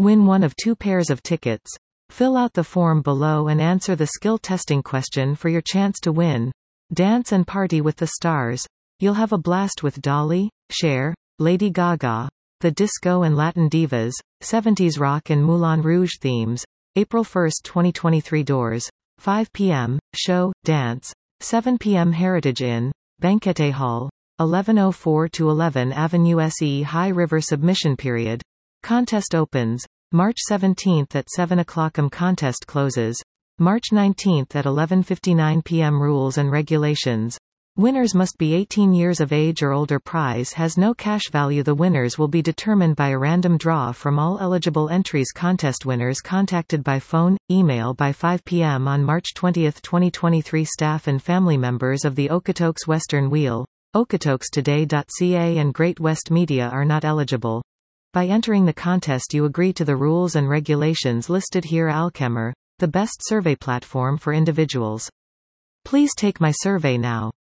Win one of 2 pairs of tickets. Fill out the form below and answer the skill testing question for your chance to win. Dance and party with the stars. You'll have a blast with Dolly, Cher, Lady Gaga, the disco and Latin divas, 70s rock and Moulin Rouge themes. April 1, 2023 doors. 5 p.m., show, dance. 7 p.m. Heritage Inn, Banquete Hall. 1104 to 11 Avenue SE High River submission period. Contest opens March 17 at 7 o'clock. Contest closes March 19 at 11:59 p.m. Rules and regulations. Winners must be 18 years of age or older. Prize has no cash value. The winners will be determined by a random draw from all eligible entries. Contest winners contacted by phone, email by 5 p.m. on March 20, 2023. Staff and family members of the Okotoks Western Wheel, OkotoksToday.ca and Great West Media are not eligible. By entering the contest you agree to the rules and regulations listed here. Alchemer, the best survey platform for individuals. Please take my survey now.